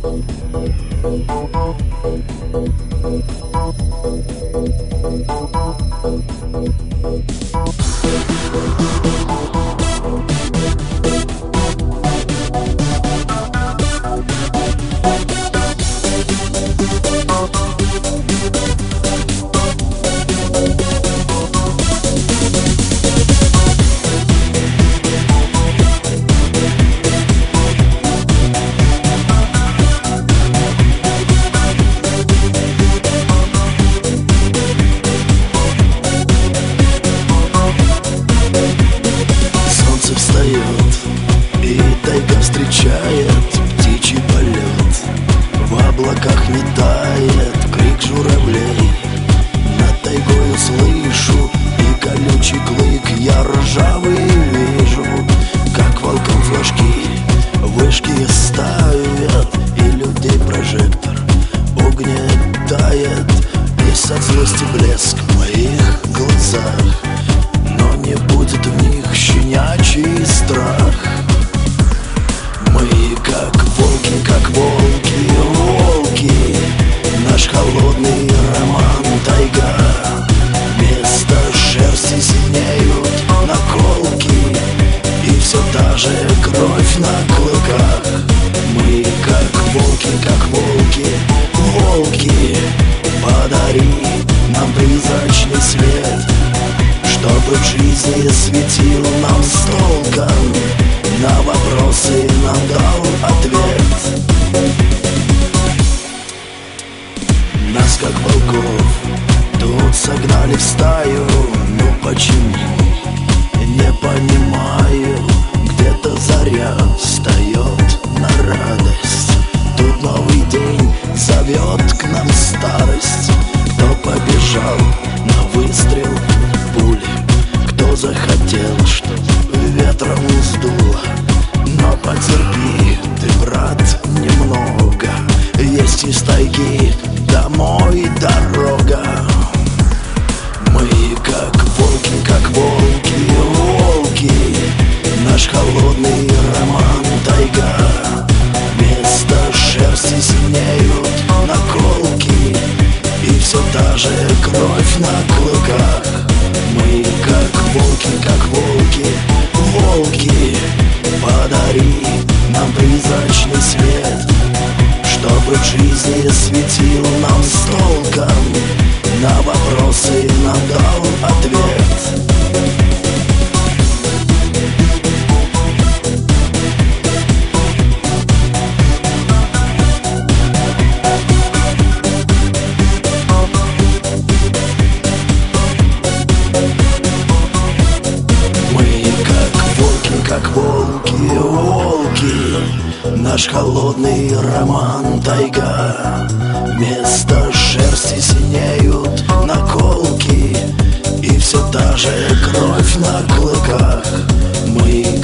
И тайга встречает птичий полет, в облаках метает крик журавлей. Над тайгою слышу и колючий клык, я ржавый вижу, как волком флажки вышки ставят, и людей прожектор угнетает. Есть от злости блеск в моих глазах, но не будет в них щенячий страх. Мы как волки, волки, наш холодный роман тайга. Вместо шерсти синеют наколки, и все та же кровь на клыках. Мы как волки, волки, подари нам призрачный свет, чтобы в жизни светил нам с толком, на вопросы нам дал ответ. Нас как волков тут согнали в стаю, ну почему, не понимаю. Где-то заря встает на радость, тут новый день зовет к нам старость. Кто побежал на выстрел пули, кто захотел, чтоб ветром сдуло. Но потерпи ты, брат, немного, есть из тайги домой дорога. Мы как волки, волки, наш холодный роман тайга. Вместо шерсти синеют наколки, и все та же кровь на клыках. Мы как волки, волки, подари нам призрачный свет, чтобы в жизни светил нам с толком, на вопросы нам дал ответ. Как волки, волки, наш холодный роман тайга. Вместо шерсти синеют наколки, и все та же кровь на клыках. Мы